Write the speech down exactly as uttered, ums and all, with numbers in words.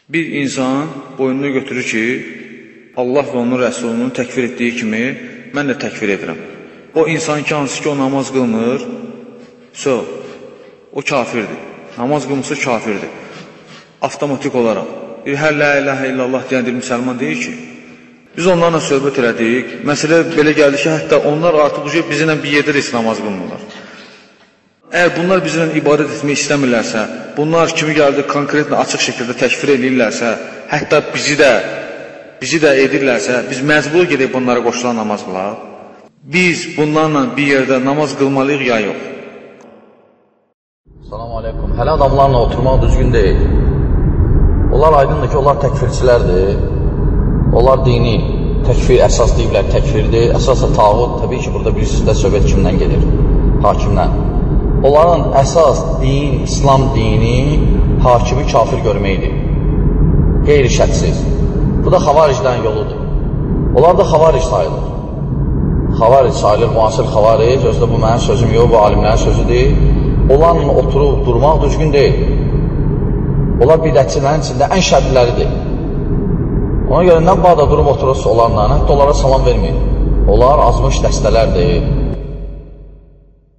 Bir insan boynunu götürür ki, Allah və onun rəsulunun təkfir etdiyi kimi mən də təkfir edirəm. O insan ki, hansı ki o namaz qılmır, so, o kafirdir. Namaz qılmırsa kafirdir. Avtomatik olaraq. Bir hər la ilahə illallah deyən bir müsəlman deyir ki, biz onlarla söhbət elədik. Məsələ belə gəldi ki, hətta onlar artıq bizimlə bir yerdə heç namaz qılmırlar. Əgər bunlar bizimlə ibadət etmək istəmirlərsə, bunlar kimi gəldi konkret açıq şəkildə təkfir edirlərsə, hətta bizi də bizi də edirlərsə, biz məcbur gedək bunlara qoşulan namaz qılaq. Biz bunlarla bir yerdə namaz qılmalıyıq ya yox. Selamun Aleyküm. Hələ adamlarla oturmaq düzgün deyil. Onlar aydındır ki, onlar təkfirçilərdir. Onlar dini təkfir əsas deyiblər, təkfirdir. Əsasda tağut, təbii ki, burada bilirsiniz də söhbət kimdən gedir? Hakimdən. Onların əsas din, İslam dini hakimi kafir görməkdir. Qeyri-şərtsiz. Bu da xavariclərin yoludur. Onlar da xavaric sayılır. Xavaric sayılır, müasir xavaric. Özdə bu mənim sözüm yox, bu alimlərin sözüdür. Onlarla oturub durmaq düzgün deyil. Onlar bidətçilərin içində ən şərliləridir. Ona görə nə bağda durub oturursa onlarla, hətta onlara salam verməyin. Onlar azmış dəstələrdir.